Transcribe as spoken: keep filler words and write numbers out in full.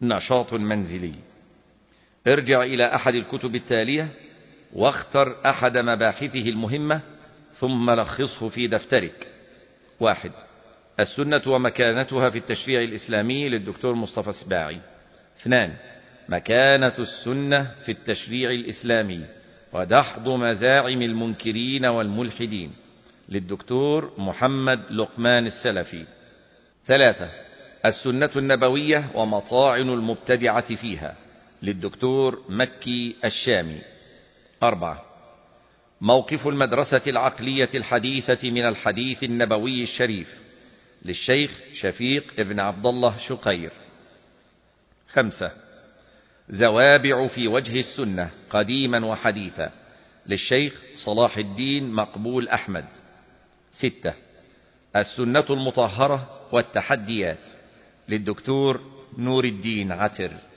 نشاط منزلي. ارجع إلى أحد الكتب التالية واختر أحد مباحثه المهمة ثم لخصه في دفترك. واحد: السنة ومكانتها في التشريع الإسلامي للدكتور مصطفى سباعي. اثنان: مكانة السنة في التشريع الإسلامي ودحض مزاعم المنكرين والملحدين للدكتور محمد لقمان السلفي. ثلاثة: السنة النبوية ومطاعن المبتدعة فيها للدكتور مكي الشامي. أربعة: موقف المدرسة العقلية الحديثة من الحديث النبوي الشريف للشيخ شفيق ابن عبد الله شقير. خمسة: زوابع في وجه السنة قديما وحديثا للشيخ صلاح الدين مقبول أحمد. ستة: السنة المطهرة والتحديات للدكتور نور الدين عتر.